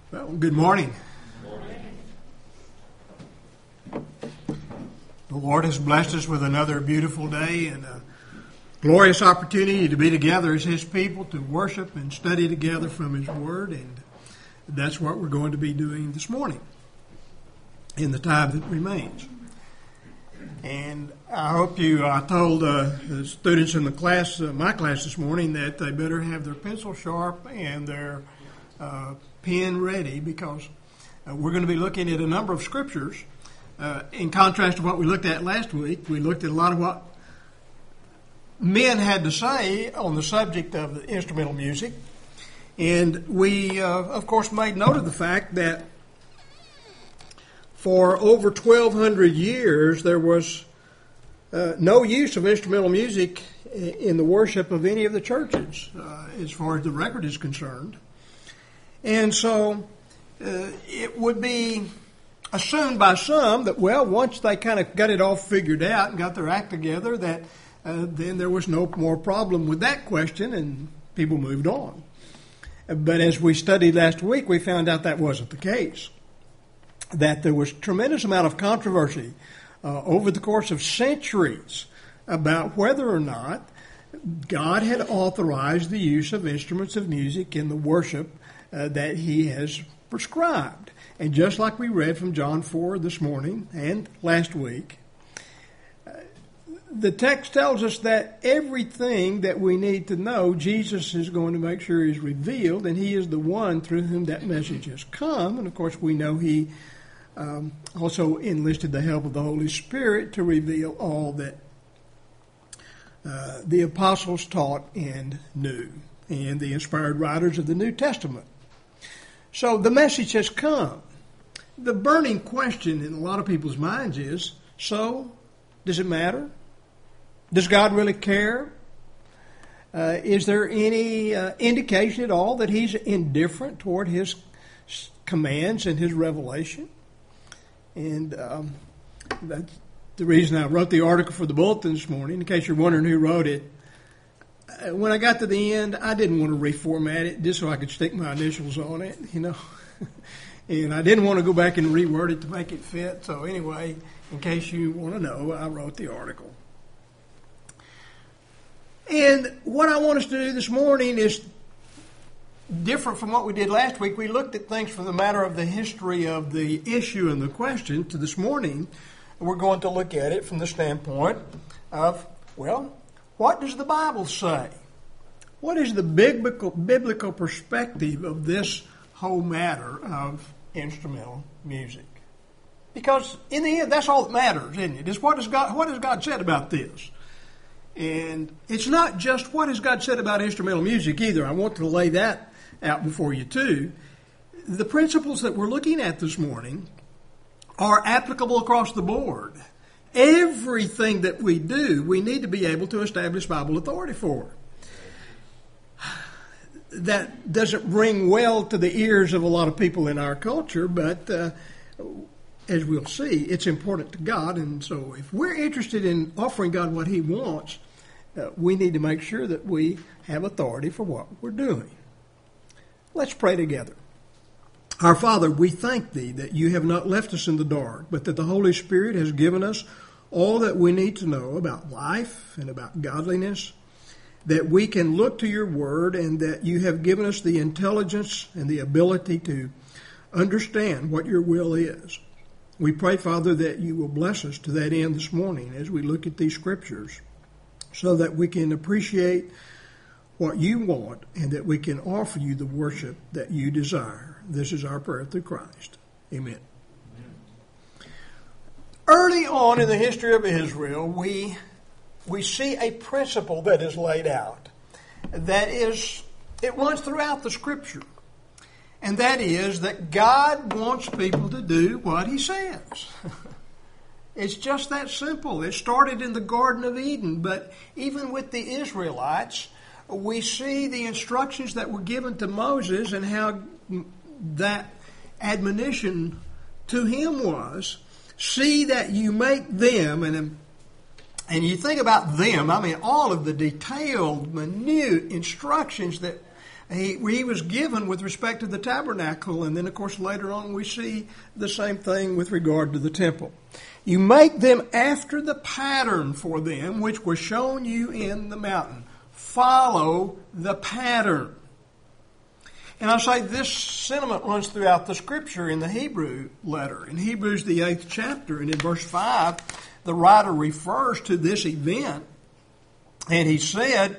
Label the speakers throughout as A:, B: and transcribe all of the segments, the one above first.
A: Well, good morning. The Lord has blessed us with another beautiful day and a glorious opportunity to be together as His people, to worship and study together from His Word, and that's what we're going to be doing this morning in the time that remains. And I hope I told the students in the class, my class this morning, that they better have their pencil sharp and their pen ready, because we're going to be looking at a number of scriptures. In contrast to what we looked at last week, we looked at a lot of what men had to say on the subject of the instrumental music. And we, of course, made note of the fact that for over 1,200 years, there was no use of instrumental music in the worship of any of the churches, as far as the record is concerned. And so it would be assumed by some that, well, once they kind of got it all figured out and got their act together, that then there was no more problem with that question and people moved on. But as we studied last week, we found out that wasn't the case. That there was a tremendous amount of controversy over the course of centuries about whether or not God had authorized the use of instruments of music in the worship that He has prescribed. And just like we read from John 4 this morning and last week, the text tells us that everything that we need to know, Jesus is going to make sure is revealed, and He is the one through whom that message has come. And of course we know He also enlisted the help of the Holy Spirit to reveal all that the apostles taught and knew, and the inspired writers of the New Testament. So the message has come. The burning question in a lot of people's minds is, so, does it matter? Does God really care? Is there any indication at all that He's indifferent toward His commands and His revelation? And that's the reason I wrote the article for the Bulletin this morning, in case you're wondering who wrote it. When I got to the end, I didn't want to reformat it just so I could stick my initials on it, And I didn't want to go back and reword it to make it fit. So anyway, in case you want to know, I wrote the article. And what I want us to do this morning is different from what we did last week. We looked at things from the matter of the history of the issue and the question. To this morning, we're going to look at it from the standpoint of, well, what does the Bible say? What is the biblical perspective of this whole matter of instrumental music? Because in the end, that's all that matters, isn't it? Is what has God said about this? And it's not just what has God said about instrumental music either. I want to lay that out before you too. The principles that we're looking at this morning are applicable across the board. Everything that we do, we need to be able to establish Bible authority for. That doesn't ring well to the ears of a lot of people in our culture, but as we'll see, it's important to God. And so if we're interested in offering God what He wants, we need to make sure that we have authority for what we're doing. Let's pray together. Our Father, we thank Thee that You have not left us in the dark, but that the Holy Spirit has given us all that we need to know about life and about godliness, that we can look to Your Word, and that You have given us the intelligence and the ability to understand what Your will is. We pray, Father, that You will bless us to that end this morning as we look at these scriptures, so that we can appreciate what You want and that we can offer You the worship that You desire. This is our prayer through Christ. Amen. Early on in the history of Israel, we see a principle that is laid out. That is, it runs throughout the Scripture. And that is that God wants people to do what He says. It's just that simple. It started in the Garden of Eden, but even with the Israelites, we see the instructions that were given to Moses and how that admonition to him was, see that you make them, and you think about them, I mean all of the detailed, minute instructions that he was given with respect to the tabernacle, and then, of course, later on we see the same thing with regard to the temple. You make them after the pattern for them which was shown you in the mountain. Follow the pattern. And I say this sentiment runs throughout the Scripture in the Hebrew letter. In Hebrews, the 8th chapter, and in verse 5, the writer refers to this event, and he said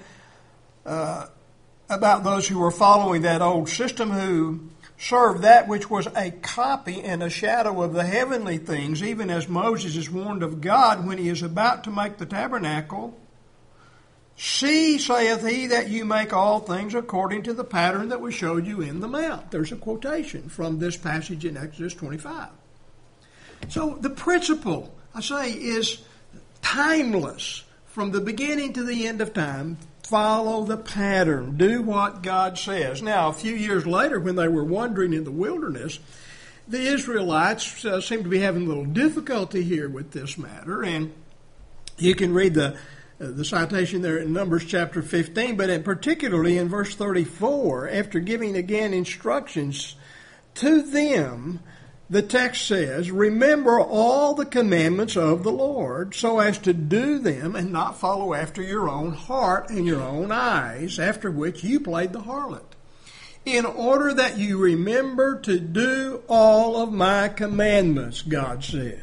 A: about those who were following that old system, who served that which was a copy and a shadow of the heavenly things, even as Moses is warned of God when he is about to make the tabernacle. See, saith he, that you make all things according to the pattern that was showed you in the mount. There's a quotation from this passage in Exodus 25. So the principle, I say, is timeless. From the beginning to the end of time, follow the pattern. Do what God says. Now, a few years later, when they were wandering in the wilderness, the Israelites seem to be having a little difficulty here with this matter. And you can read the citation there in Numbers chapter 15, but particularly in verse 34, after giving again instructions to them, the text says, remember all the commandments of the Lord, so as to do them and not follow after your own heart and your own eyes, after which you played the harlot, in order that you remember to do all of my commandments, God said.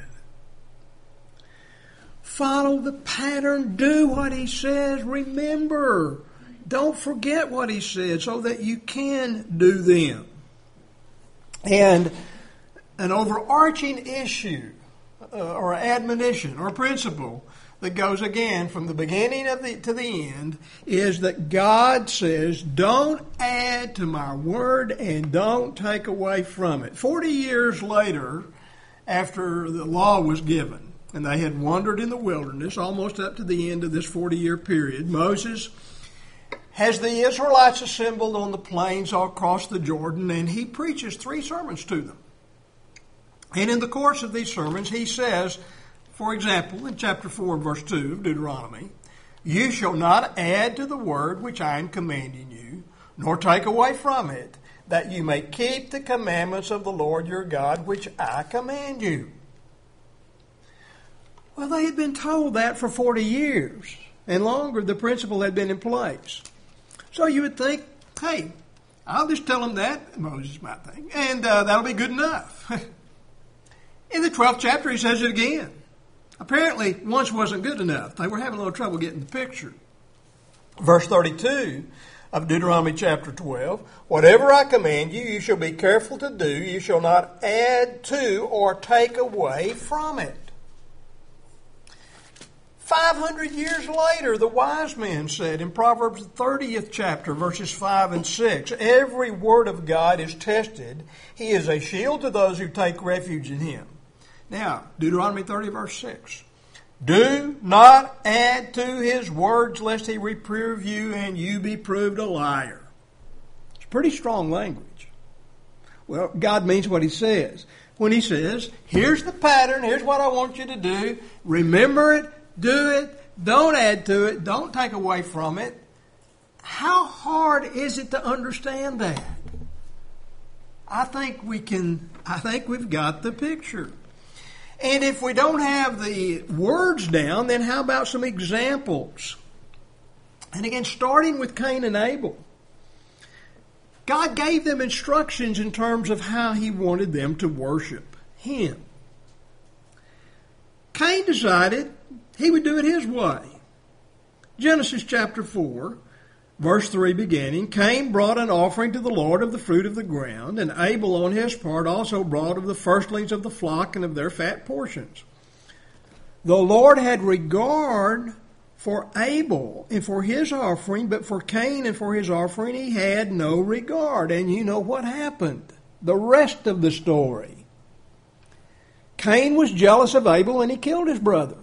A: Follow the pattern, do what he says, remember. Don't forget what he said so that you can do them. And an overarching issue or admonition or principle that goes again from the beginning to the end is that God says, don't add to my word and don't take away from it. 40 years later, after the law was given, and they had wandered in the wilderness almost up to the end of this 40-year period, Moses has the Israelites assembled on the plains all across the Jordan, and he preaches 3 sermons to them. And in the course of these sermons, he says, for example, in chapter 4, verse 2 of Deuteronomy, you shall not add to the word which I am commanding you, nor take away from it, that you may keep the commandments of the Lord your God, which I command you. Well, they had been told that for 40 years, and longer the principle had been in place. So you would think, hey, I'll just tell them that, Moses might think, and that'll be good enough. In the 12th chapter, he says it again. Apparently, once wasn't good enough. They were having a little trouble getting the picture. Verse 32 of Deuteronomy chapter 12, whatever I command you, you shall be careful to do. You shall not add to or take away from it. 500 years later, the wise men said in Proverbs 30th chapter, verses 5 and 6, every word of God is tested. He is a shield to those who take refuge in him. Now, Deuteronomy 30, verse 6. Do not add to his words, lest he reprove you and you be proved a liar. It's pretty strong language. Well, God means what he says. When he says, here's the pattern, here's what I want you to do, remember it, do it, don't add to it, don't take away from it. How hard is it to understand that? I think we've got the picture. And if we don't have the words down, then how about some examples? And again, starting with Cain and Abel. God gave them instructions in terms of how he wanted them to worship him. Cain decided he would do it his way. Genesis chapter 4, verse 3 beginning, Cain brought an offering to the Lord of the fruit of the ground, and Abel on his part also brought of the firstlings of the flock and of their fat portions. The Lord had regard for Abel and for his offering, but for Cain and for his offering he had no regard. And you know what happened. The rest of the story. Cain was jealous of Abel and he killed his brother.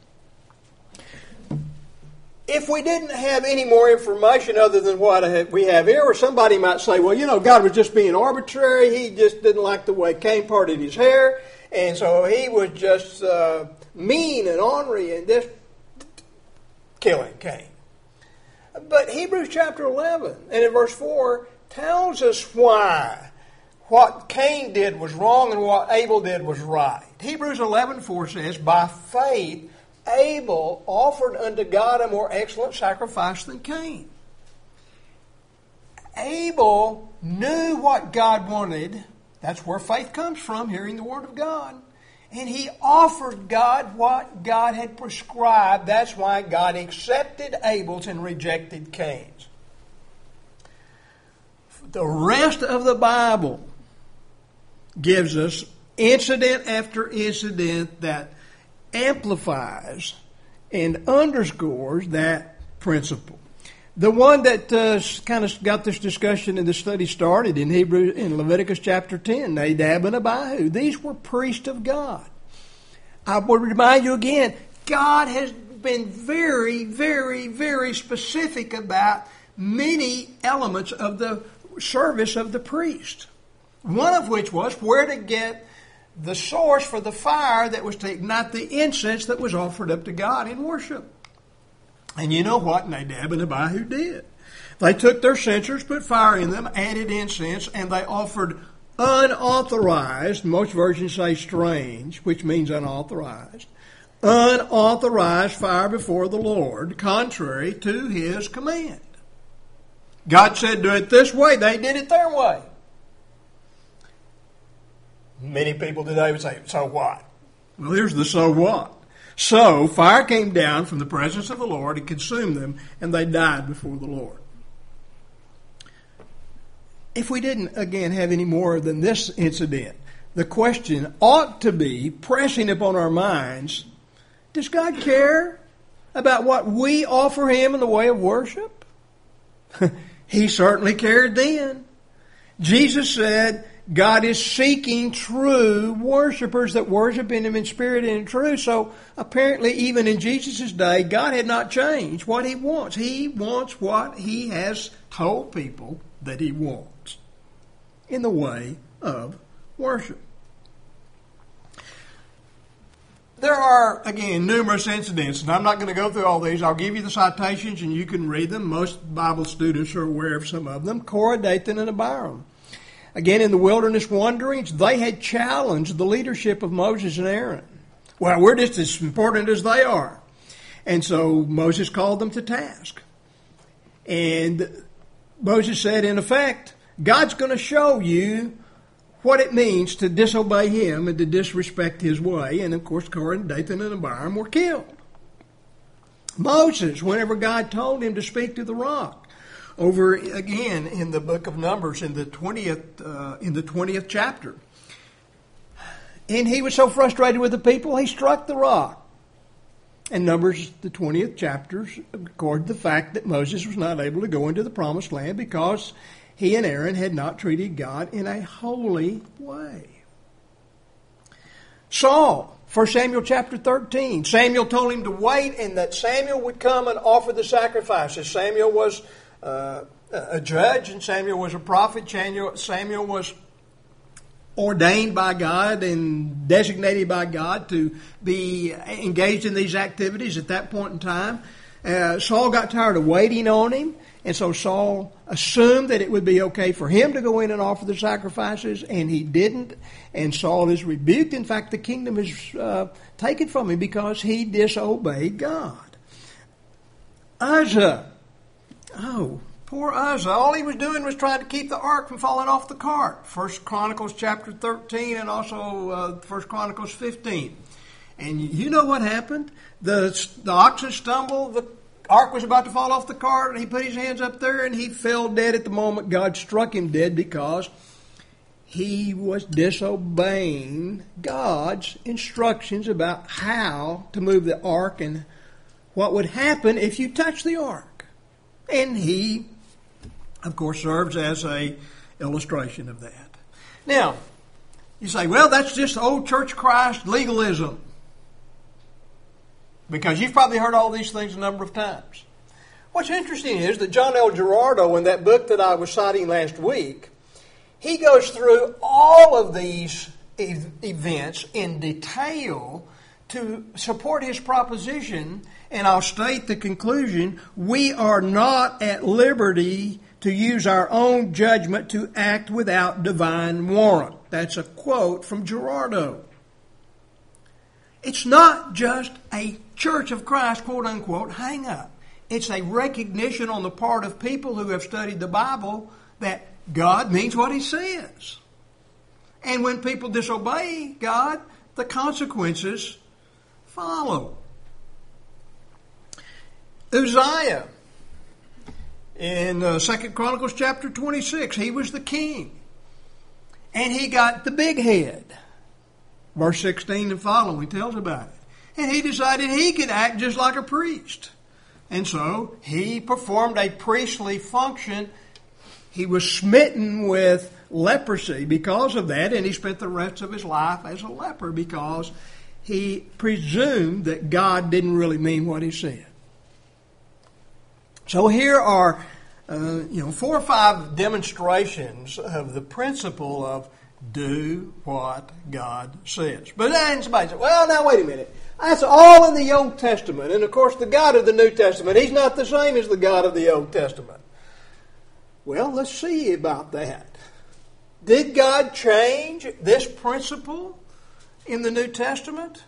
A: If we didn't have any more information other than what we have here, or somebody might say, well, God was just being arbitrary. He just didn't like the way Cain parted his hair, and so he was just mean and ornery and just killing Cain. But Hebrews chapter 11 and in verse 4 tells us why what Cain did was wrong and what Abel did was right. Hebrews 11:4 says, by faith Abel offered unto God a more excellent sacrifice than Cain. Abel knew what God wanted. That's where faith comes from, hearing the Word of God. And he offered God what God had prescribed. That's why God accepted Abel's and rejected Cain's. The rest of the Bible gives us incident after incident that amplifies and underscores that principle. The one that kind of got this discussion and the study started in Leviticus chapter 10, Nadab and Abihu. These were priests of God. I would remind you again, God has been very, very, very specific about many elements of the service of the priest. One of which was where to get the source for the fire that was to ignite the incense that was offered up to God in worship. And you know what Nadab and Abihu did? They took their censers, put fire in them, added incense, and they offered unauthorized, most versions say strange, which means unauthorized fire before the Lord, contrary to His command. God said, do it this way. They did it their way. Many people today would say, so what? Well, here's the so what. So, fire came down from the presence of the Lord and consumed them, and they died before the Lord. If we didn't, again, have any more than this incident, the question ought to be pressing upon our minds, does God care about what we offer Him in the way of worship? He certainly cared then. Jesus said, God is seeking true worshipers that worship Him in spirit and in truth. So apparently even in Jesus' day, God had not changed what He wants. He wants what He has told people that He wants in the way of worship. There are, again, numerous incidents, and I'm not going to go through all these. I'll give you the citations and you can read them. Most Bible students are aware of some of them. Korah, Dathan, and Abiram. Again, in the wilderness wanderings, they had challenged the leadership of Moses and Aaron. Well, we're just as important as they are. And so Moses called them to task. And Moses said, in effect, God's going to show you what it means to disobey Him and to disrespect His way. And, of course, Korah, Dathan, and Abiram were killed. Moses, whenever God told him to speak to the rock, over again in the book of Numbers in the 20th chapter. And he was so frustrated with the people, he struck the rock. And Numbers, the 20th chapter, recorded the fact that Moses was not able to go into the promised land because he and Aaron had not treated God in a holy way. Saul, 1 Samuel chapter 13. Samuel told him to wait and that Samuel would come and offer the sacrifices. Samuel was a judge and Samuel was a prophet. Samuel was ordained by God and designated by God to be engaged in these activities at that point in time. Saul got tired of waiting on him, and so Saul assumed that it would be okay for him to go in and offer the sacrifices, and he didn't. And Saul is rebuked. In fact, the kingdom is taken from him because he disobeyed God. Uzzah. Oh, poor Uzzah. All he was doing was trying to keep the ark from falling off the cart. 1 Chronicles chapter 13 and also 1 Chronicles 15. And you know what happened? The oxen stumbled. The ark was about to fall off the cart. And he put his hands up there and he fell dead at the moment God struck him dead because he was disobeying God's instructions about how to move the ark and what would happen if you touched the ark. And he, of course, serves as an illustration of that. Now, you say, well, that's just old Church of Christ legalism. Because you've probably heard all these things a number of times. What's interesting is that John L. Gerardo, in that book that I was citing last week, he goes through all of these events in detail to support his proposition, and I'll state the conclusion, we are not at liberty to use our own judgment to act without divine warrant. That's a quote from Gerardo. It's not just a Church of Christ, quote unquote, hang up. It's a recognition on the part of people who have studied the Bible that God means what he says. And when people disobey God, the consequences follow. Uzziah, in 2 Chronicles chapter 26, he was the king. And he got the big head. Verse 16 and following tells about it. And he decided he could act just like a priest. And so he performed a priestly function. He was smitten with leprosy because of that, and he spent the rest of his life as a leper because he presumed that God didn't really mean what he said. So here are 4 or 5 demonstrations of the principle of do what God says. But then somebody said, well, now wait a minute. That's all in the Old Testament. And of course the God of the New Testament, he's not the same as the God of the Old Testament. Well, let's see about that. Did God change this principle in the New Testament?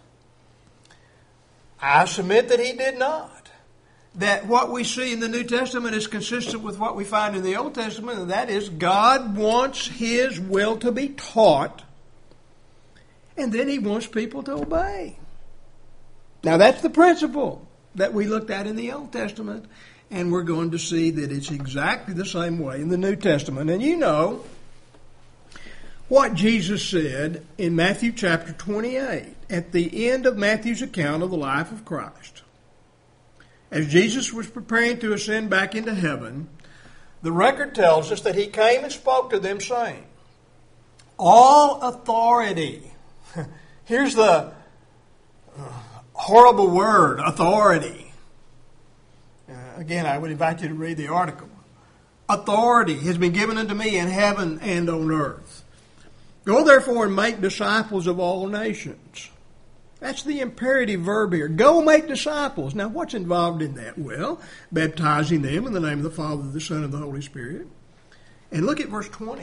A: I submit that he did not. That what we see in the New Testament is consistent with what we find in the Old Testament, and that is God wants his will to be taught, and then he wants people to obey. Now that's the principle that we looked at in the Old Testament, and we're going to see that it's exactly the same way in the New Testament. And you know what Jesus said in Matthew chapter 28, at the end of Matthew's account of the life of Christ. As Jesus was preparing to ascend back into heaven, the record tells us that he came and spoke to them saying, all authority. Here's the horrible word, authority. Again, I would invite you to read the article. Authority has been given unto me in heaven and on earth. Go therefore and make disciples of all nations. That's the imperative verb here. Go make disciples. Now, what's involved in that? Well, baptizing them in the name of the Father, the Son, and the Holy Spirit. And look at verse 20.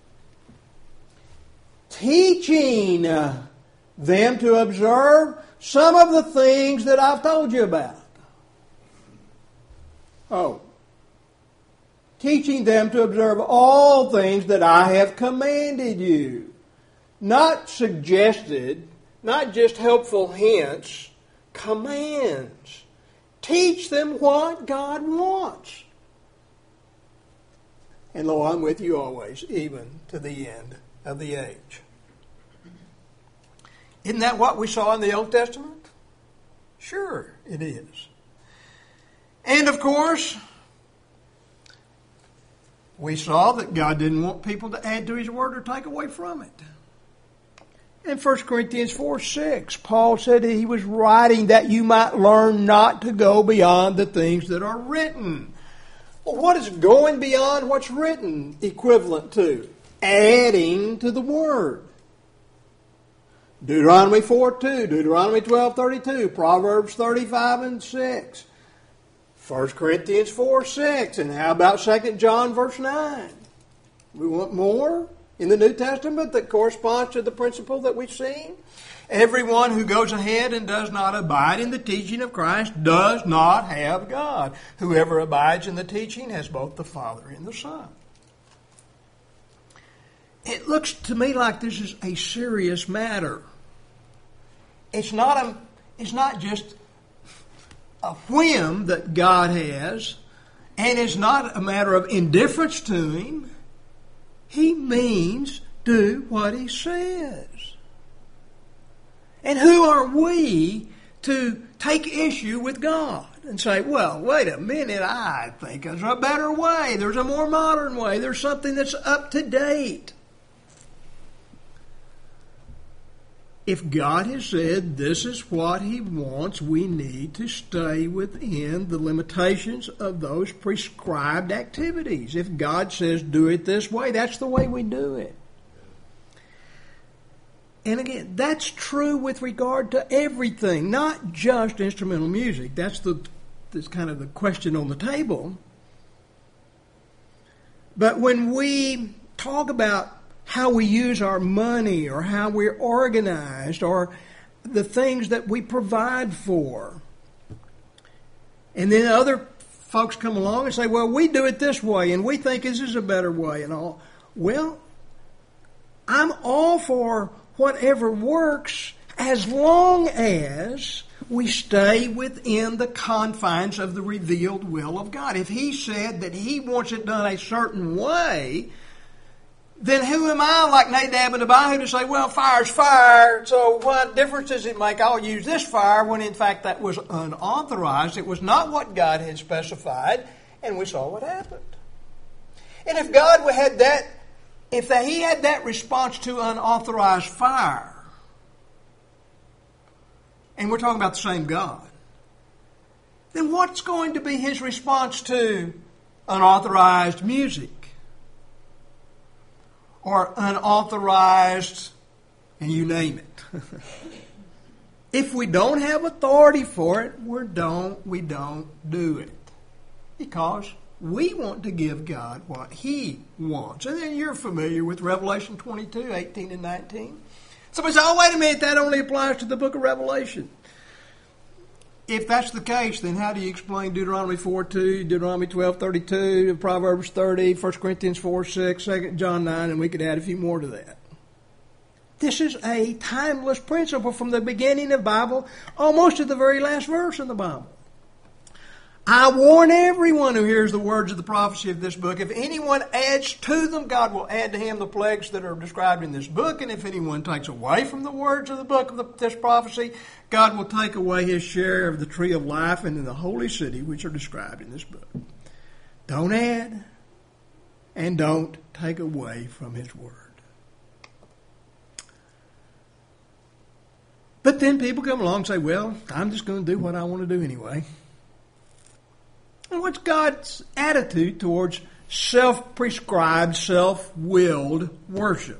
A: Teaching them to observe some of the things that I've told you about. Oh. Teaching them to observe all things that I have commanded you. Not suggested, not just helpful hints, commands. Teach them what God wants. And lo, I'm with you always, even to the end of the age. Isn't that what we saw in the Old Testament? Sure, it is. And of course, we saw that God didn't want people to add to his word or take away from it. In 1 Corinthians 4:6, Paul said that he was writing that you might learn not to go beyond the things that are written. Well, what is going beyond what's written equivalent to? Adding to the word. Deuteronomy 4:2, Deuteronomy 12:32, Proverbs 35:6, 1 Corinthians 4:6, and how about 2 John verse 9? We want more in the New Testament that corresponds to the principle that we've seen. Everyone who goes ahead and does not abide in the teaching of Christ does not have God. Whoever abides in the teaching has both the Father and the Son. It looks to me like this is a serious matter. It's not just a whim that God has, and it's not a matter of indifference to him. He means do what he says. And who are we to take issue with God and say, well, wait a minute, I think there's a better way. There's a more modern way. There's something that's up to date. If God has said this is what he wants, we need to stay within the limitations of those prescribed activities. If God says do it this way, that's the way we do it. And again, that's true with regard to everything, not just instrumental music. That's kind of the question on the table. But when we talk about how we use our money or how we're organized or the things that we provide for, and then other folks come along and say, well, we do it this way and we think this is a better way and all. Well, I'm all for whatever works as long as we stay within the confines of the revealed will of God. If He said that He wants it done a certain way, then who am I, like Nadab and Abihu, to say, well, fire's fire, so what difference does it make? I'll use this fire, when in fact that was unauthorized. It was not what God had specified, and we saw what happened. And if God had that, if He had that response to unauthorized fire, and we're talking about the same God, then what's going to be His response to unauthorized music? Or unauthorized, and you name it. If we don't have authority for it, we don't do it. Because we want to give God what He wants. And then you're familiar with Revelation 22, 18 and 19. Somebody says, oh, wait a minute, that only applies to the book of Revelation. If that's the case, then how do you explain Deuteronomy 4:2, Deuteronomy 12:32, Proverbs 30, 1 Corinthians 4:6, 2 John 9, and we could add a few more to that. This is a timeless principle from the beginning of the Bible, almost to the very last verse in the Bible. I warn everyone who hears the words of the prophecy of this book, if anyone adds to them, God will add to him the plagues that are described in this book. And if anyone takes away from the words of the book of this prophecy, God will take away his share of the tree of life and in the holy city, which are described in this book. Don't add and don't take away from his word. But then people come along and say, well, I'm just going to do what I want to do anyway. And what's God's attitude towards self-prescribed, self-willed worship?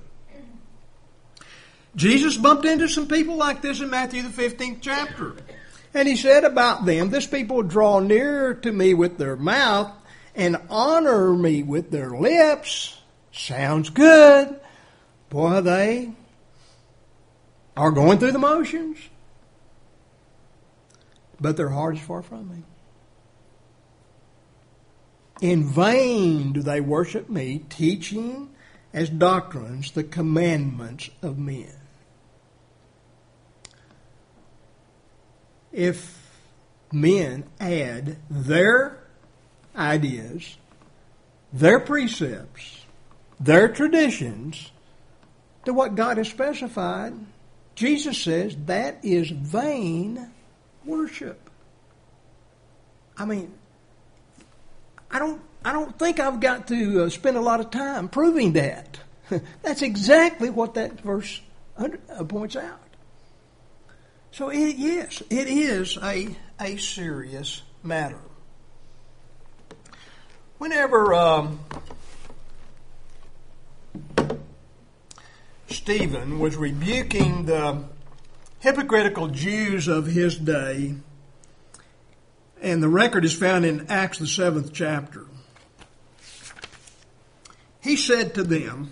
A: Jesus bumped into some people like this in Matthew the 15th chapter. And He said about them, this people draw near to me with their mouth and honor me with their lips. Sounds good. Boy, they are going through the motions. But their heart is far from me. In vain do they worship me, teaching as doctrines the commandments of men. If men add their ideas, their precepts, their traditions to what God has specified, Jesus says that is vain worship. I mean, I don't think I've got to spend a lot of time proving that. That's exactly what that verse points out. So yes, it is a serious matter. Whenever Stephen was rebuking the hypocritical Jews of his day, and the record is found in Acts the 7th chapter, he said to them,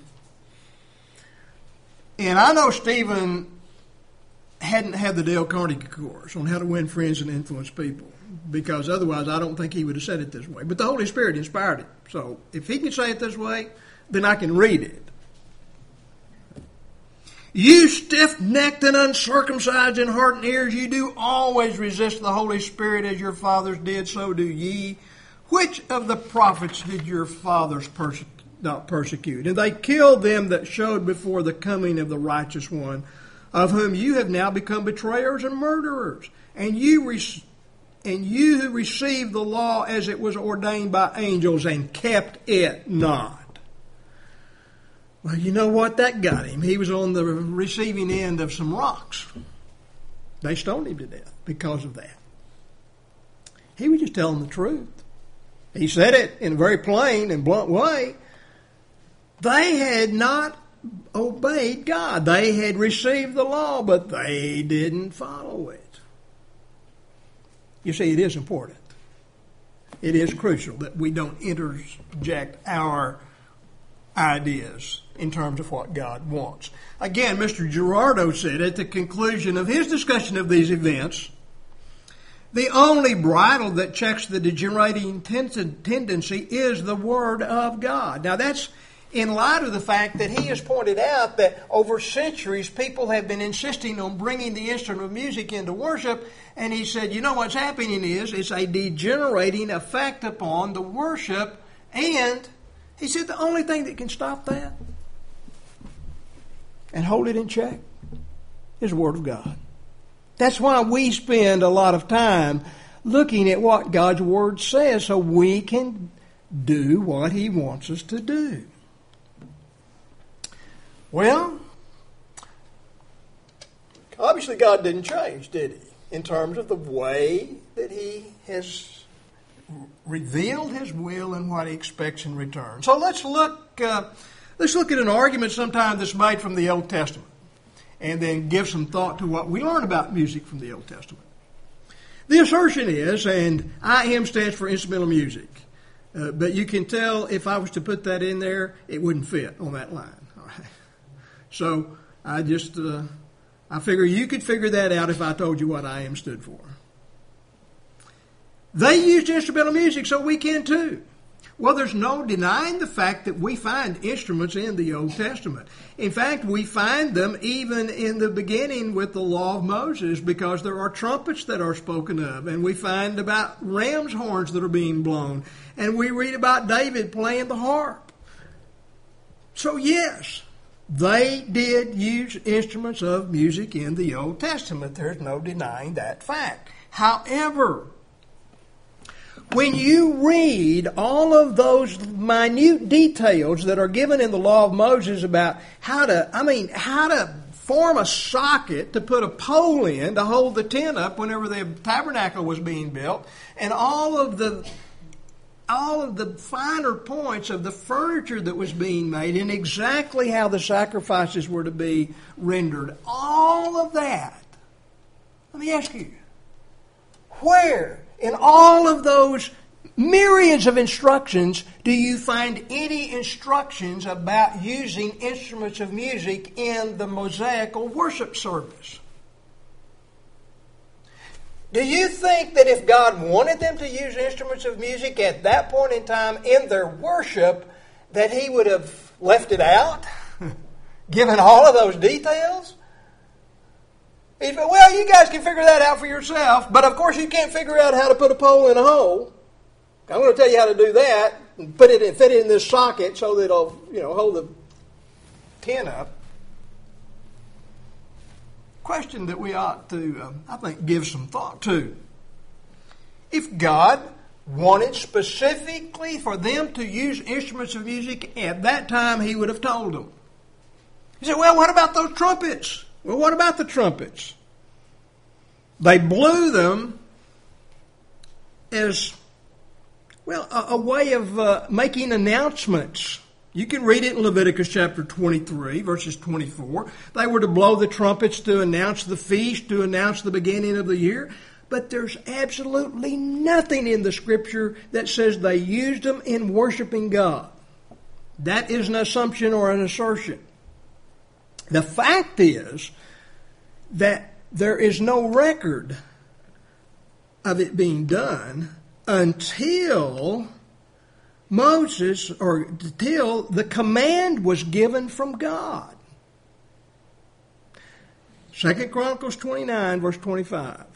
A: and I know Stephen hadn't had the Dale Carnegie course on how to win friends and influence people, because otherwise I don't think he would have said it this way. But the Holy Spirit inspired it. So if he can say it this way, then I can read it. You stiff-necked and uncircumcised in heart and ears, you do always resist the Holy Spirit as your fathers did, so do ye. Which of the prophets did your fathers not persecute? And they killed them that showed before the coming of the righteous one, of whom you have now become betrayers and murderers. And you who received the law as it was ordained by angels and kept it not. Well, you know what? That got him. He was on the receiving end of some rocks. They stoned him to death because of that. He was just telling the truth. He said it in a very plain and blunt way. They had not obeyed God. They had received the law, but they didn't follow it. You see, it is important. It is crucial that we don't interject our ideas in terms of what God wants. Again, Mr. Gerardo said at the conclusion of his discussion of these events, the only bridle that checks the degenerating tendency is the Word of God. Now that's in light of the fact that he has pointed out that over centuries people have been insisting on bringing the instrument of music into worship, and he said, you know what's happening is it's a degenerating effect upon the worship, and he said the only thing that can stop that and hold it in check is the Word of God. That's why we spend a lot of time looking at what God's Word says so we can do what He wants us to do. Well, obviously God didn't change, did He? In terms of the way that He has revealed His will and what He expects in return. So let's look at an argument sometime that's made from the Old Testament, and then give some thought to what we learn about music from the Old Testament. The assertion is, and IM stands for instrumental music, but you can tell if I was to put that in there, it wouldn't fit on that line. All right. So I figure you could figure that out if I told you what IM stood for. They used instrumental music, so we can too. Well, there's no denying the fact that we find instruments in the Old Testament. In fact, we find them even in the beginning with the law of Moses, because there are trumpets that are spoken of, and we find about ram's horns that are being blown, and we read about David playing the harp. So yes, they did use instruments of music in the Old Testament. There's no denying that fact. However, when you read all of those minute details that are given in the law of Moses about how to form a socket to put a pole in to hold the tent up whenever the tabernacle was being built, and all of the finer points of the furniture that was being made and exactly how the sacrifices were to be rendered, all of that, let me ask you, where in all of those myriads of instructions do you find any instructions about using instruments of music in the Mosaical worship service? Do you think that if God wanted them to use instruments of music at that point in time in their worship, that He would have left it out, given all of those details? He said, well, you guys can figure that out for yourself, but of course you can't figure out how to put a pole in a hole. I'm going to tell you how to do that and fit it in this socket so that it'll, hold the tin up. Question that we ought to, I think, give some thought to. If God wanted specifically for them to use instruments of music at that time, He would have told them. He said, well, what about those trumpets? Well, what about the trumpets? They blew them as, a way of making announcements. You can read it in Leviticus chapter 23, verses 24. They were to blow the trumpets to announce the feast, to announce the beginning of the year. But there's absolutely nothing in the Scripture that says they used them in worshiping God. That is an assumption or an assertion. The fact is that there is no record of it being done until Moses, or until the command was given from God. 2 Chronicles 29, verse 25.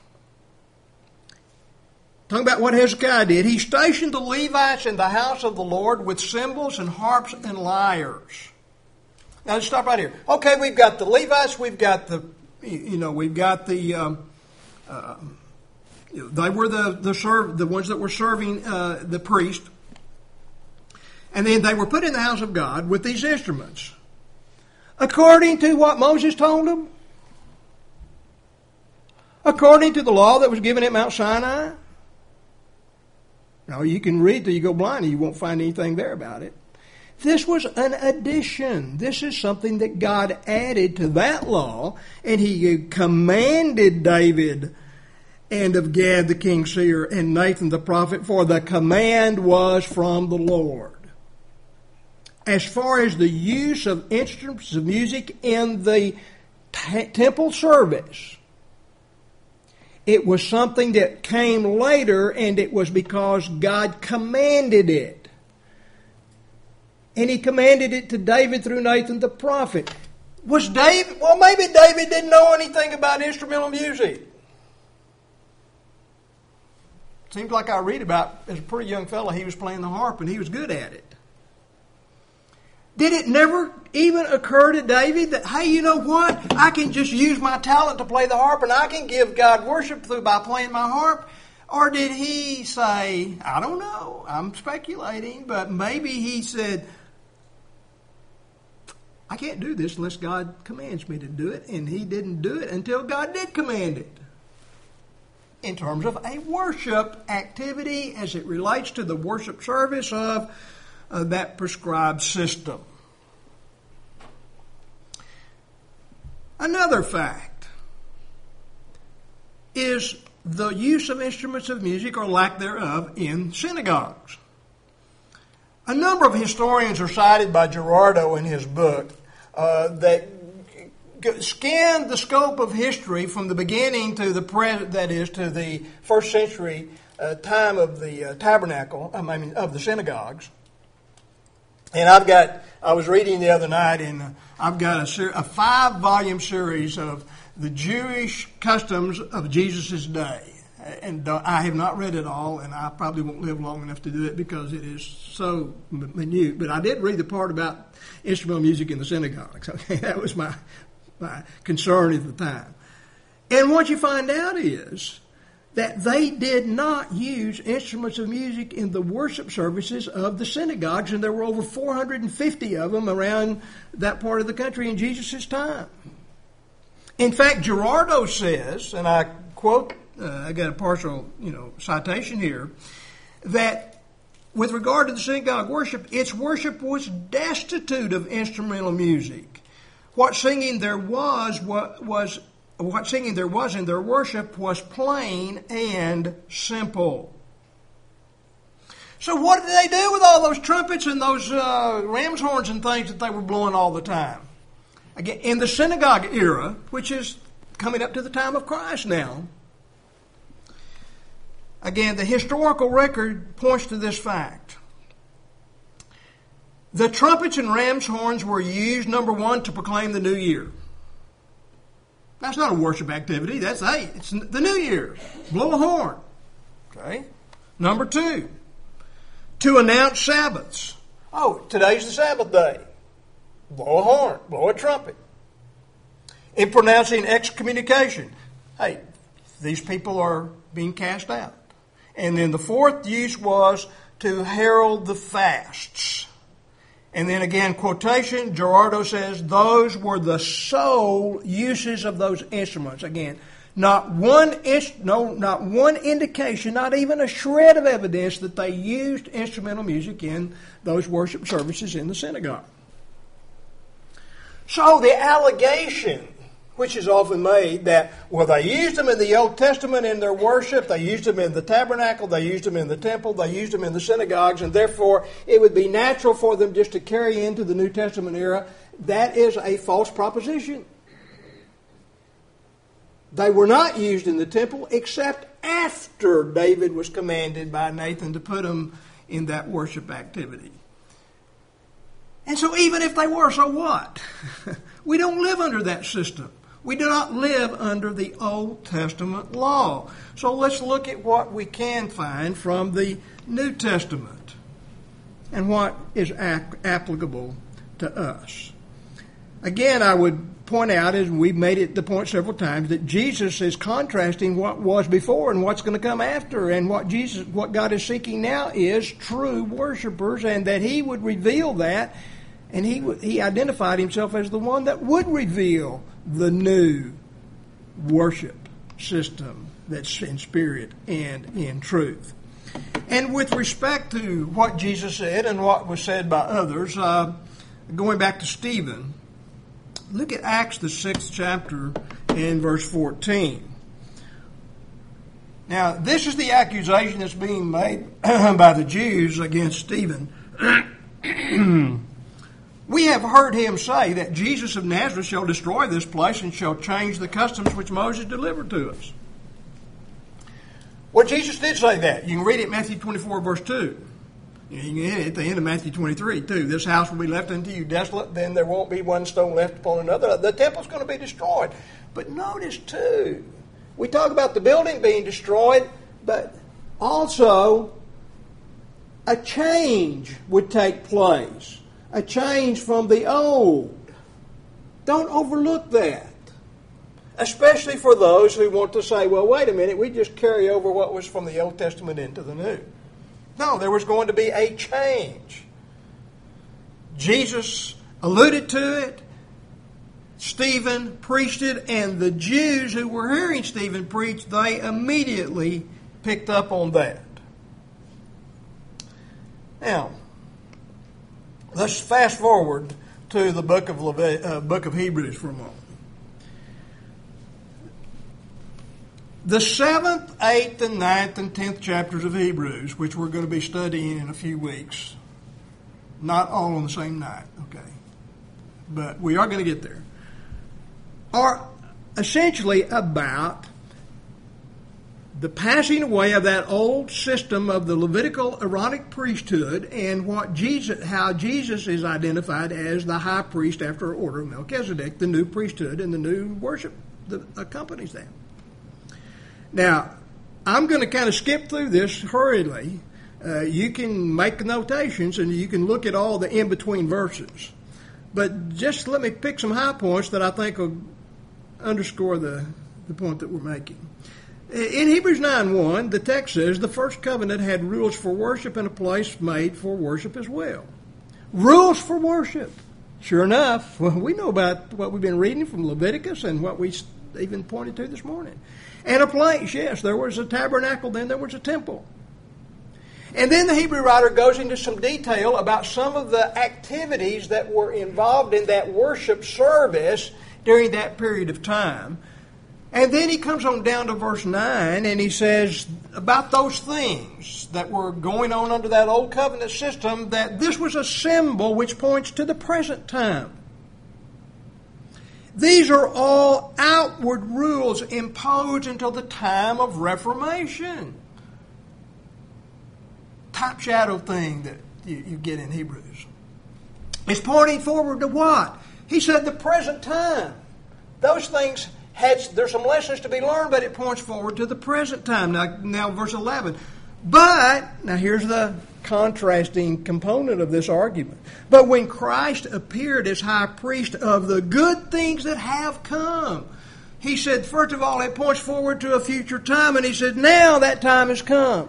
A: Talking about what Hezekiah did. He stationed the Levites in the house of the Lord with cymbals and harps and lyres. Now let's stop right here. Okay, we've got the Levites, we've got the, they were the ones that were serving the priest. And then they were put in the house of God with these instruments. According to what Moses told them? According to the law that was given at Mount Sinai? No, you can read till you go blind and you won't find anything there about it. This was an addition. This is something that God added to that law, and He commanded David and of Gad the king's seer and Nathan the prophet, for the command was from the Lord. As far as the use of instruments of music in the temple service, it was something that came later, and it was because God commanded it. And He commanded it to David through Nathan the prophet. Was David? Well, maybe David didn't know anything about instrumental music. Seems like I read about, as a pretty young fellow, he was playing the harp and he was good at it. Did it never even occur to David that, hey, you know what? I can just use my talent to play the harp and I can give God worship by playing my harp? Or did he say, I don't know, I'm speculating, but maybe he said, I can't do this unless God commands me to do it, and he didn't do it until God did command it. In terms of a worship activity as it relates to the worship service of that prescribed system. Another fact is the use of instruments of music or lack thereof in synagogues. A number of historians are cited by Gerardo in his book that scanned the scope of history from the beginning to the present, that is, to the first century time of the tabernacle, of the synagogues. And I was reading the other night, and I've got a 5-volume series of the Jewish customs of Jesus' day. And I have not read it all, and I probably won't live long enough to do it because it is so minute. But I did read the part about instrumental music in the synagogues. Okay, that was my concern at the time. And what you find out is that they did not use instruments of music in the worship services of the synagogues, and there were over 450 of them around that part of the country in Jesus' time. In fact, Gerardo says, and I quote, I got a partial, citation here, that with regard to the synagogue worship, its worship was destitute of instrumental music. What singing there was in their worship was plain and simple. So what did they do with all those trumpets and those ram's horns and things that they were blowing all the time? Again, in the synagogue era, which is coming up to the time of Christ now, again, the historical record points to this fact. The trumpets and ram's horns were used, number one, to proclaim the new year. That's not a worship activity. It's the new year. Blow a horn. Okay. Number two, to announce Sabbaths. Oh, today's the Sabbath day. Blow a horn. Blow a trumpet. In pronouncing excommunication. Hey, these people are being cast out. And then the fourth use was to herald the fasts. And then again, quotation, Gerardo says, those were the sole uses of those instruments. Again, not one indication, not even a shred of evidence that they used instrumental music in those worship services in the synagogue. So the allegation, which is often made, that, well, they used them in the Old Testament in their worship, they used them in the tabernacle, they used them in the temple, they used them in the synagogues, and therefore it would be natural for them just to carry into the New Testament era, that is a false proposition. They were not used in the temple except after David was commanded by Nathan to put them in that worship activity. And so even if they were, so what? We don't live under that system. We do not live under the Old Testament law. So let's look at what we can find from the New Testament and what is applicable to us. Again, I would point out, as we've made the point several times, that Jesus is contrasting what was before and what's going to come after, and what God is seeking now is true worshipers, and that He would reveal that, and He identified Himself as the one that would reveal the new worship system that's in spirit and in truth. And with respect to what Jesus said and what was said by others, going back to Stephen, look at Acts, the 6th chapter, and verse 14. Now, this is the accusation that's being made by the Jews against Stephen. We have heard him say that Jesus of Nazareth shall destroy this place and shall change the customs which Moses delivered to us. Well, Jesus did say that. You can read it in Matthew 24, verse 2. You can hit it at the end of Matthew 23, too. This house will be left unto you desolate, then there won't be one stone left upon another. The temple's going to be destroyed. But notice, too, we talk about the building being destroyed, but also a change would take place. A change from the old. Don't overlook that. Especially for those who want to say, well, wait a minute, we just carry over what was from the Old Testament into the New. No, there was going to be a change. Jesus alluded to it. Stephen preached it, and the Jews who were hearing Stephen preach, they immediately picked up on that. Now, let's fast forward to the book of Hebrews for a moment. The 7th, 8th, and 9th, and 10th chapters of Hebrews, which we're going to be studying in a few weeks, not all on the same night, okay, but we are going to get there, are essentially about the passing away of that old system of the Levitical Aaronic priesthood and how Jesus is identified as the high priest after order of Melchizedek, the new priesthood and the new worship that accompanies that. Now, I'm going to kind of skip through this hurriedly. You can make notations and you can look at all the in-between verses. But just let me pick some high points that I think will underscore the point that we're making. In Hebrews 9:1, the text says, the first covenant had rules for worship and a place made for worship as well. Rules for worship. Sure enough, well, we know about what we've been reading from Leviticus and what we even pointed to this morning. And a place, yes, there was a tabernacle, then there was a temple. And then the Hebrew writer goes into some detail about some of the activities that were involved in that worship service during that period of time. And then he comes on down to verse 9 and he says about those things that were going on under that old covenant system, that this was a symbol which points to the present time. These are all outward rules imposed until the time of Reformation. Type shadow thing that you get in Hebrews. It's pointing forward to what? He said the present time. Those things there's some lessons to be learned, but it points forward to the present time. Now verse 11. But, now here's the contrasting component of this argument. But when Christ appeared as high priest of the good things that have come, he said, first of all, it points forward to a future time, and he said, now that time has come.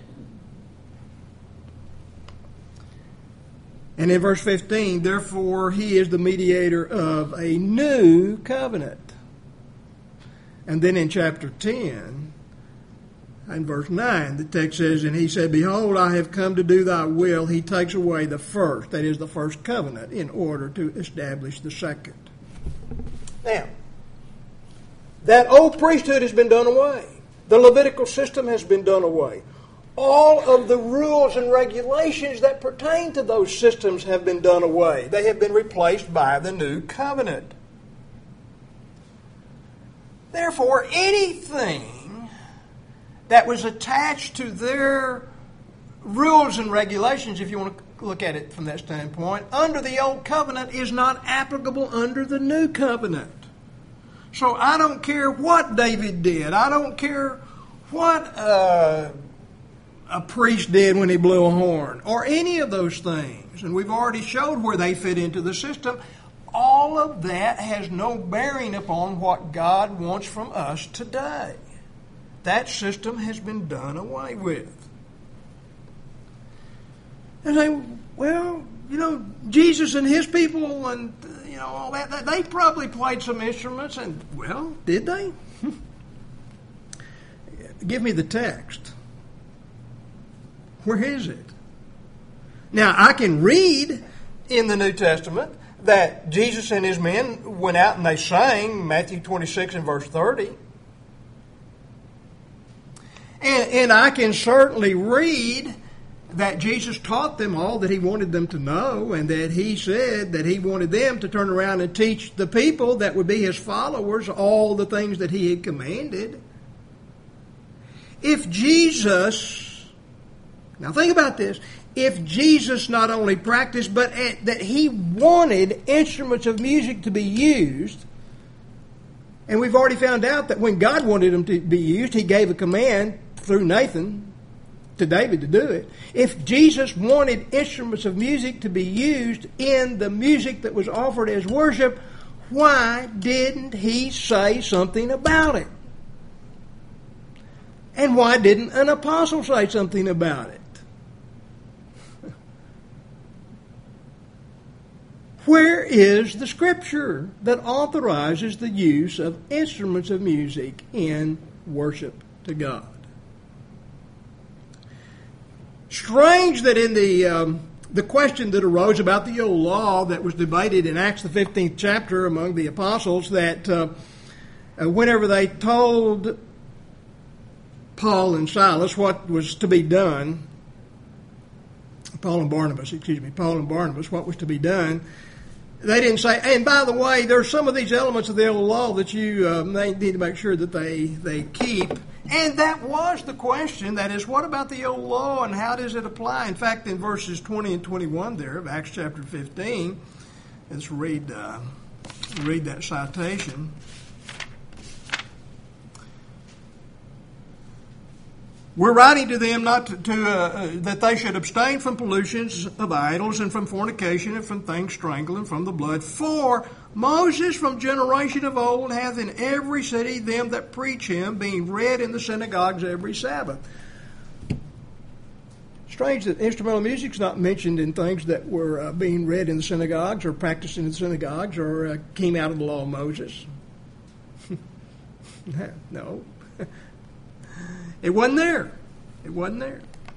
A: And in verse 15, therefore he is the mediator of a new covenant. And then in chapter 10, in verse 9, the text says, and he said, behold, I have come to do thy will. He takes away the first, that is the first covenant, in order to establish the second. Now, that old priesthood has been done away. The Levitical system has been done away. All of the rules and regulations that pertain to those systems have been done away. They have been replaced by the new covenant. Therefore, anything that was attached to their rules and regulations, if you want to look at it from that standpoint, under the old covenant is not applicable under the new covenant. So I don't care what David did. I don't care what a priest did when he blew a horn, or any of those things. And we've already showed where they fit into the system. All of that has no bearing upon what God wants from us today. That system has been done away with. And say, well, Jesus and his people and, all that, they probably played some instruments. And, well, did they? Give me the text. Where is it? Now, I can read in the New Testament that Jesus and his men went out and they sang, Matthew 26 and verse 30. And I can certainly read that Jesus taught them all that he wanted them to know, and that he said that he wanted them to turn around and teach the people that would be his followers all the things that he had commanded. If Jesus, now think about this, if Jesus not only practiced, but that he wanted instruments of music to be used, and we've already found out that when God wanted them to be used, he gave a command through Nathan to David to do it. If Jesus wanted instruments of music to be used in the music that was offered as worship, why didn't he say something about it? And why didn't an apostle say something about it? Where is the scripture that authorizes the use of instruments of music in worship to God? Strange that in the question that arose about the old law that was debated in Acts the 15th chapter among the apostles, that whenever they told Paul and Silas what was to be done, Paul and Barnabas, what was to be done, they didn't say, and by the way, there's some of these elements of the old law that you need to make sure that they keep. And that was the question. That is, what about the old law and how does it apply? In fact, in verses 20 and 21 there of Acts chapter 15, let's read that citation. We're writing to them not that they should abstain from pollutions of idols and from fornication and from things strangled and from the blood. For Moses from generation of old hath in every city them that preach him, being read in the synagogues every Sabbath. Strange that instrumental music is not mentioned in things that were being read in the synagogues or practiced in the synagogues or came out of the law of Moses. No. It wasn't there. It wasn't there.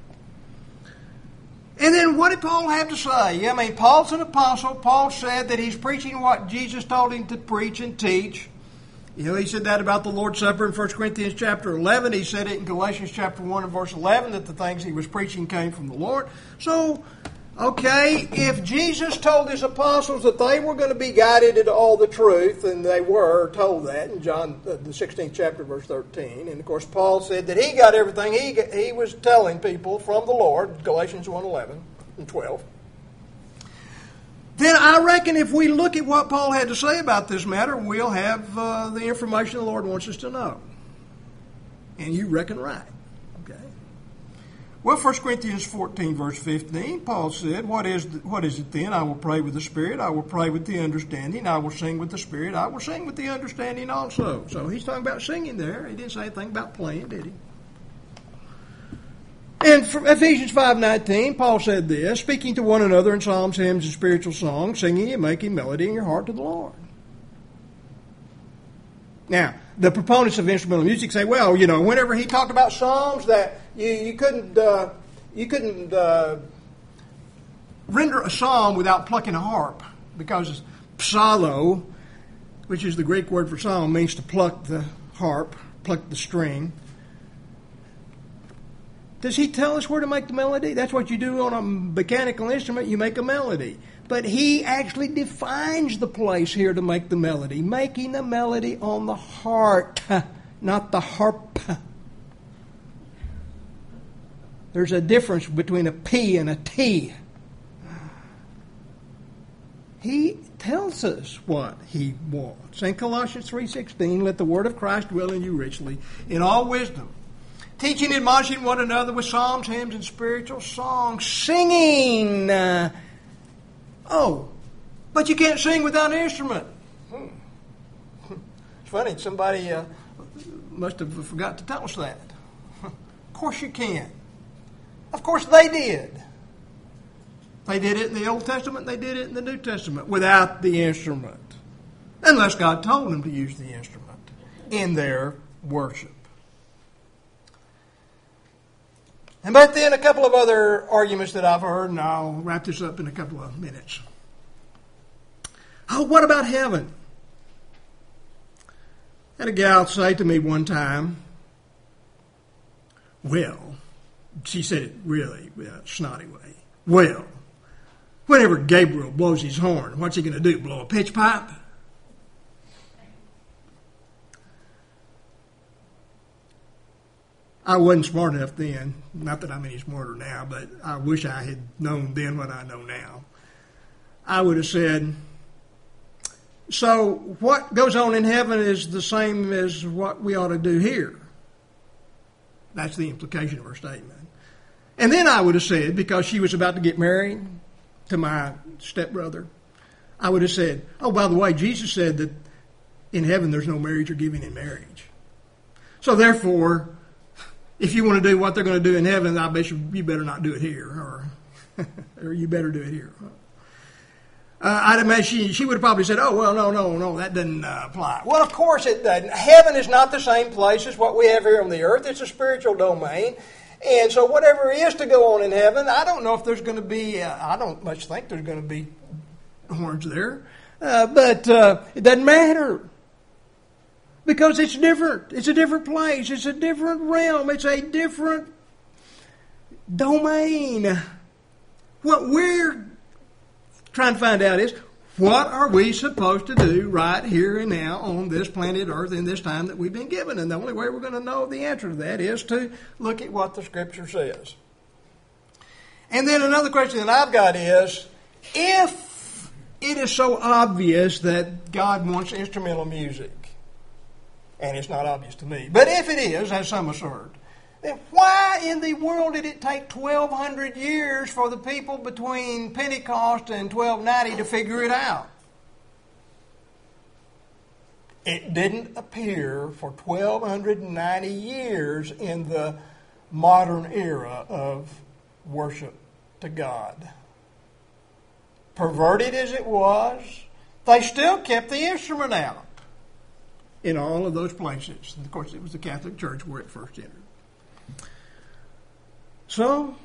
A: And then what did Paul have to say? I mean, Paul's an apostle. Paul said that he's preaching what Jesus told him to preach and teach. You know, he said that about the Lord's Supper in 1 Corinthians chapter 11. He said it in Galatians chapter 1 and verse 11 that the things he was preaching came from the Lord. So, okay, if Jesus told his apostles that they were going to be guided into all the truth, and they were told that in John the 16th chapter, verse 13, and of course Paul said that he got everything he was telling people from the Lord, Galatians 1:11 and 12, then I reckon if we look at what Paul had to say about this matter, we'll have the information the Lord wants us to know. And you reckon right. Well, 1 Corinthians 14, verse 15, Paul said, What is it then? I will pray with the Spirit. I will pray with the understanding. I will sing with the Spirit. I will sing with the understanding also. So he's talking about singing there. He didn't say anything about playing, did he? And from Ephesians 5:19, Paul said this, speaking to one another in psalms, hymns, and spiritual songs, singing and making melody in your heart to the Lord. Now, the proponents of instrumental music say, well, you know, whenever he talked about psalms, that you couldn't render a psalm without plucking a harp, because psallo, which is the Greek word for psalm, means to pluck the harp, pluck the string. Does he tell us where to make the melody? That's what you do on a mechanical instrument. You make a melody. But he actually defines the place here to make the melody. Making the melody on the heart, not the harp. There's a difference between a P and a T. He tells us what he wants. In Colossians 3:16, let the word of Christ dwell in you richly, in all wisdom, teaching and admonishing one another with psalms, hymns, and spiritual songs, singing. But you can't sing without an instrument. It's funny, somebody must have forgot to tell us that. Of course you can. Of course they did. They did it in the Old Testament, they did it in the New Testament without the instrument. Unless God told them to use the instrument in their worship. But then a couple of other arguments that I've heard, and I'll wrap this up in a couple of minutes. Oh, what about heaven? I had a gal say to me one time, well, she said it really snotty way. Well, whenever Gabriel blows his horn, what's he going to do? Blow a pitch pipe? I wasn't smart enough then. Not that I'm any smarter now, but I wish I had known then what I know now. I would have said, so what goes on in heaven is the same as what we ought to do here. That's the implication of her statement. And then I would have said, because she was about to get married to my stepbrother, I would have said, oh, by the way, Jesus said that in heaven there's no marriage or giving in marriage. So therefore, if you want to do what they're going to do in heaven, I bet you better not do it here, or you better do it here. I'd imagine she would have probably said, oh, well, no, that doesn't apply. Well, of course it doesn't. Heaven is not the same place as what we have here on the earth. It's a spiritual domain. And so whatever is to go on in heaven, I don't know if there's going to be, I don't much think there's going to be horns there. But it doesn't matter. Because it's different. It's a different place. It's a different realm. It's a different domain. What we're trying to find out is, what are we supposed to do right here and now on this planet Earth in this time that we've been given? And the only way we're going to know the answer to that is to look at what the Scripture says. And then another question that I've got is, if it is so obvious that God wants instrumental music, and it's not obvious to me, but if it is, as some assert, then why in the world did it take 1,200 years for the people between Pentecost and 1290 to figure it out? It didn't appear for 1,290 years in the modern era of worship to God. Perverted as it was, they still kept the instrument out in all of those places. And of course, it was the Catholic Church where it first entered. So,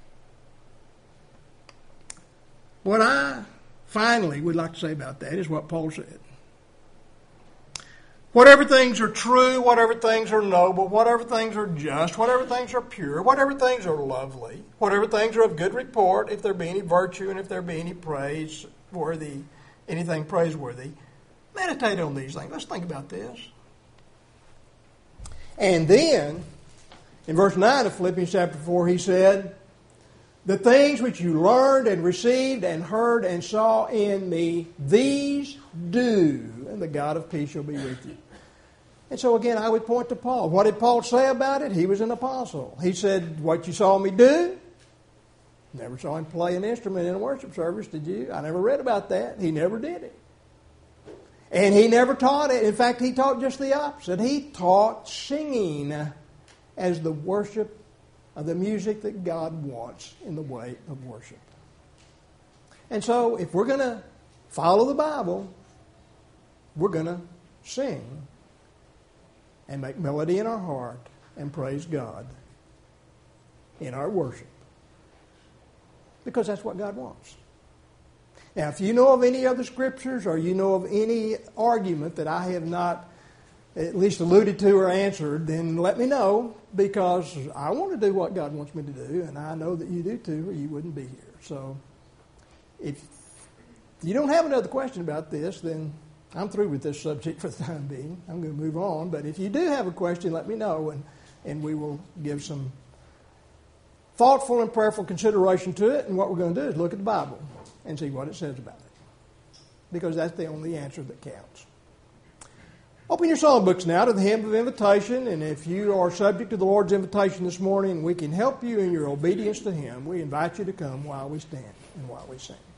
A: what I finally would like to say about that is what Paul said. Whatever things are true, whatever things are noble, whatever things are just, whatever things are pure, whatever things are lovely, whatever things are of good report, if there be any virtue and if there be any praiseworthy, anything praiseworthy, meditate on these things. Let's think about this. And then, in verse 9 of Philippians chapter 4, he said, the things which you learned and received and heard and saw in me, these do, and the God of peace shall be with you. And so again, I would point to Paul. What did Paul say about it? He was an apostle. He said, what you saw me do, never saw him play an instrument in a worship service, did you? I never read about that. He never did it. And he never taught it. In fact, he taught just the opposite. He taught singing as the worship of the music that God wants in the way of worship. And so, if we're going to follow the Bible, we're going to sing and make melody in our heart and praise God in our worship. Because that's what God wants. Now, if you know of any other scriptures or you know of any argument that I have not at least alluded to or answered, then let me know, because I want to do what God wants me to do, and I know that you do too, or you wouldn't be here. So if you don't have another question about this, then I'm through with this subject for the time being. I'm going to move on. But if you do have a question, let me know, and we will give some thoughtful and prayerful consideration to it. And what we're going to do is look at the Bible and see what it says about it, because that's the only answer that counts. Open your songbooks now to the hymn of invitation, and if you are subject to the Lord's invitation this morning, we can help you in your obedience to Him. We invite you to come while we stand and while we sing.